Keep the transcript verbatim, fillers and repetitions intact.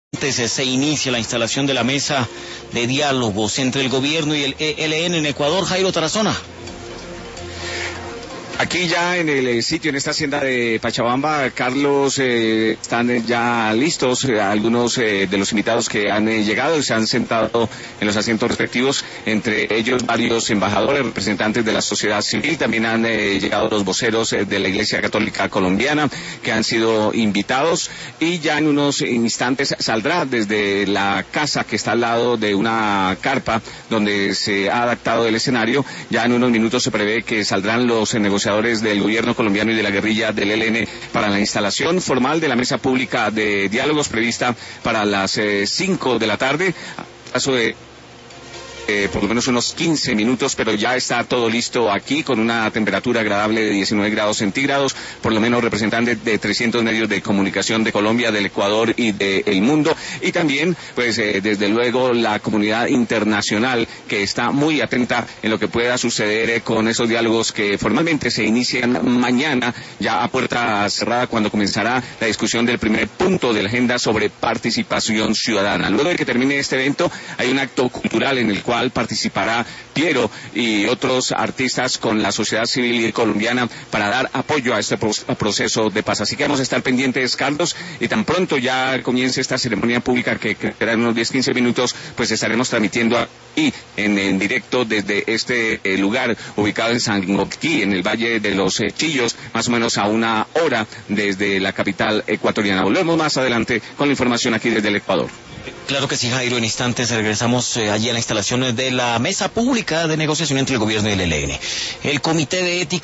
Entonces, se inicia la instalación de la mesa de diálogos entre el gobierno y el E L N en Ecuador. Jairo Tarazona. Aquí ya en el sitio, en esta hacienda de Pachabamba, Carlos, eh, están ya listos eh, algunos eh, de los invitados que han eh, llegado y se han sentado en los asientos respectivos, entre ellos varios embajadores, representantes de la sociedad civil. También han eh, llegado los voceros eh, de la Iglesia Católica Colombiana, que han sido invitados, y ya en unos instantes saldrá desde la casa que está al lado de una carpa donde se ha adaptado el escenario. Ya en unos minutos se prevé que saldrán los eh, negociadores del gobierno colombiano y de la guerrilla del E L N para la instalación formal de la mesa pública de diálogos prevista para las cinco eh, de la tarde. Caso de Eh, por lo menos unos quince minutos, pero ya está todo listo aquí con una temperatura agradable de diecinueve grados centígrados, por lo menos representantes de trescientos medios de comunicación de Colombia, del Ecuador y del mundo, y también, pues, eh, desde luego, la comunidad internacional que está muy atenta en lo que pueda suceder eh, con esos diálogos que formalmente se inician mañana, ya a puerta cerrada, cuando comenzará la discusión del primer punto de la agenda sobre participación ciudadana. Luego de que termine este evento, hay un acto cultural en el cual participará Piero y otros artistas con la sociedad civil colombiana para dar apoyo a este proceso de paz. Así que vamos a estar pendientes, Carlos, y tan pronto ya comience esta ceremonia pública, que quedará en unos diez a quince minutos, pues estaremos transmitiendo aquí en, en directo desde este eh, lugar ubicado en Sangoquí, en el Valle de los eh, Chillos, más o menos a una hora desde la capital ecuatoriana. Volvemos más adelante con la información aquí desde el Ecuador. Claro que sí, Jairo. En instantes regresamos eh, allí a la instalación de la mesa pública de negociación entre el gobierno y el E L N. El Comité de Ética